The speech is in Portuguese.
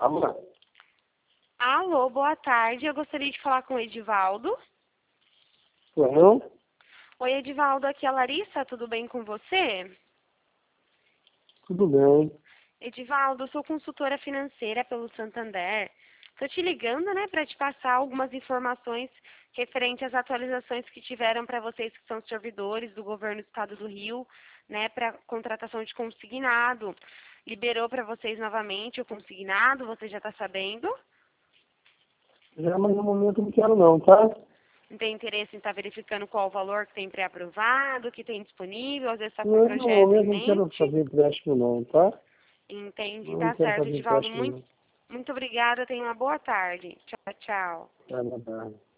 Alô? Alô, boa tarde. Eu gostaria de falar com o Edivaldo. Sou eu? Oi, Edivaldo, aqui é a Larissa, tudo bem com você? Tudo bem. Edivaldo, eu sou consultora financeira pelo Santander. Estou te ligando, né, para te passar algumas informações referente às atualizações que tiveram para vocês que são servidores do governo do estado do Rio, né, para contratação de consignado. Liberou para vocês novamente o consignado, você já está sabendo? Já, mas no momento não quero não, tá? Não tem interesse em estar verificando qual o valor que tem pré-aprovado, que tem disponível, às vezes está com um Eu, no projeto em momento não quero mente? fazer empréstimo não, tá? Entendi, Não tá quero certo, fazer Edivaldo. empréstimo Muito, não. muito obrigada, tenha uma boa tarde. Tchau, tchau. Tá, tá, tá.